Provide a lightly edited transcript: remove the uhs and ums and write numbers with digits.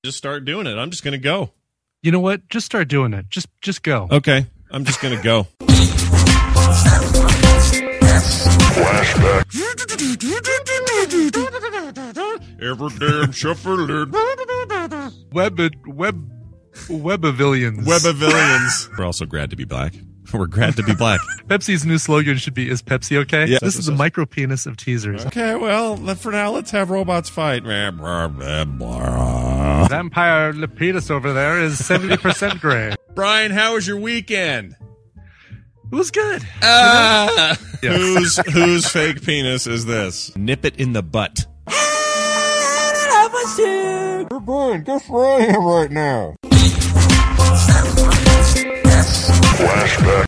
Just start doing it. I'm just going to go. You know what? Just start doing it. Just go. Okay. I'm just going to go. Flashback. Every damn shuffle. Webavillions. Webavillions. We're also glad to be black. We're glad to be black. Pepsi's new slogan should be, is Pepsi okay? Yeah. This is the micro penis of teasers. Okay, well, for now, let's have robots fight. Vampire penis over there is 70% gray. Brian, how was your weekend? It was good. Whose fake penis is this? Nip it in the butt. Brian, guess where I am right now? Flashback.